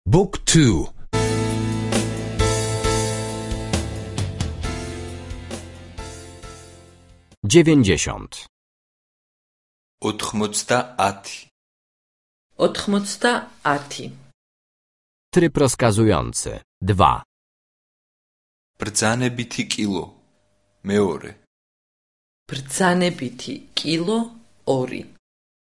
Book 2. 90. 90. 90. Tryb rozkazujący. 2. Bრძანებითი კილო. მეორე. ბრძანებითი კილო 2.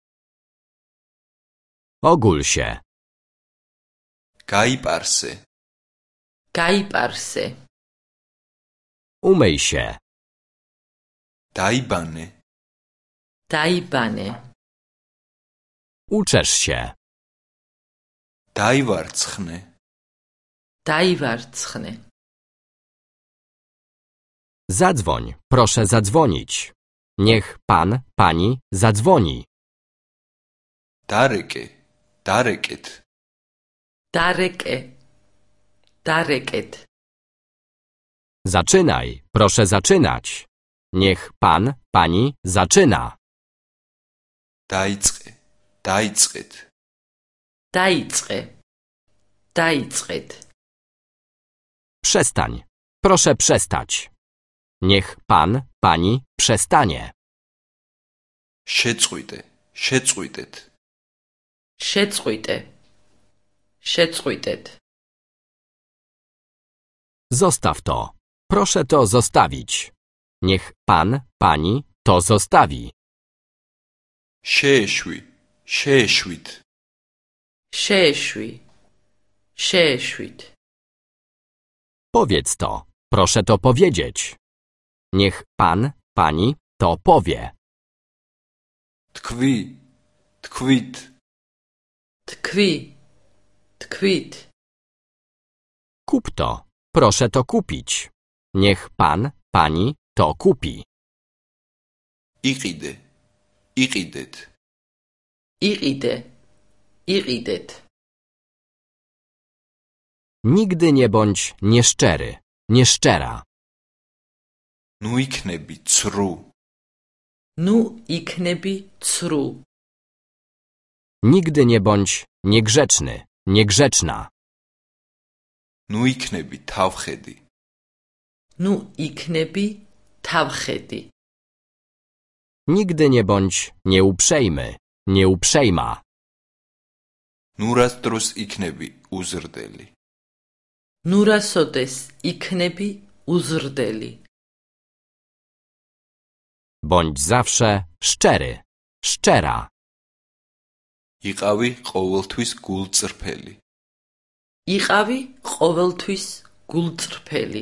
Ogól się. გაიპარსე. გაიპარსე. Umyj się. დაიბანე. დაიბანე. Uczesz się. დაივარცხნე. დაივარცხნე. Zadzwoń. Proszę zadzwonić. Niech pan, pani zadzwoni. დარეკე. დარეკეთ. დარეკე. დარეკეთ. Zaczynaj. Proszę zaczynać. Niech pan, pani zaczyna. დაიწყე. დაიწყეთ. დაიწყე. დაიწყეთ. Przestań. Proszę przestać. Niech pan, pani przestanie. შეწყვიტე. შეწყვიტეთ. შეწყვიტე. შეწყვიტეთ. Zostaw to. Proszę to zostawić. Niech pan, pani to zostawi. შეეშვი. შეეშვით. შეეშვი. შეეშვით. Powiedz to. Proszę to powiedzieć. Niech pan, pani to powie. თქვი. თქვით. თქვი. თქვით. Kup to. Proszę to kupić. Niech pan, pani to kupi. იყიდე. იყიდეთ. იყიდე. იყიდეთ. Nigdy nie bądź nieszczery, nieszczera. ნუ იქნები ცრუ. ნუ იქნები ცრუ. Nigdy nie bądź niegrzeczny, niegrzeczna. ნუ იქნები თავხედი. ნუ იქნები თავხედი. Nigdy nie bądź nieuprzejmy, nieuprzejma. ნუ რას დროს იქნები უზრდელი. ნუ რასოდეს იქნები უზრდელი. Bądź zawsze szczery, szczera. იყავი ყოველთვის გულწრფელი. იყავი ყოველთვის გულწრფელი.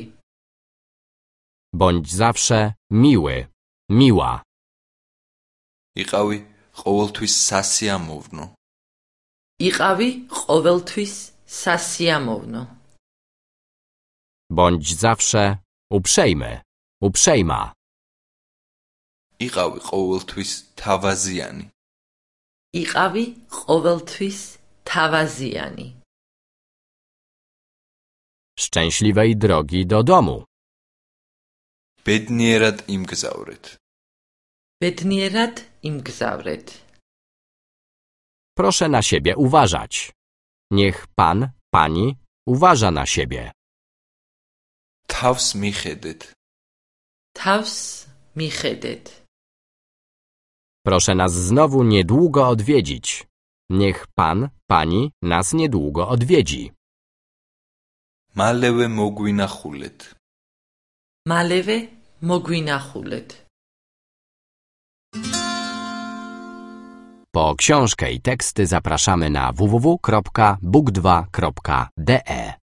Bądź zawsze miły, miła. იყავი ყოველთვის სასიამოვნო. იყავი ყოველთვის სასიამოვნო. Bądź zawsze uprzejmy, uprzejma. იყავი ყოველთვის თავაზიანი. იყავი ყოველთვის თავაზიანი. Szczęśliwej drogi do domu. ბედნიერად იმგზავრეთ. ბედნიერად იმგზავრეთ. Proszę na siebie uważać. Niech pan, pani uważa na siebie. თავს მიხედეთ. თავს მიხედეთ. Proszę nas znowu niedługo odwiedzić. Niech pan, pani nas niedługo odwiedzi. მალევე მოგვინახულეთ. მალევე მოგვინახულეთ. Po książkę i teksty zapraszamy na www.book2.de.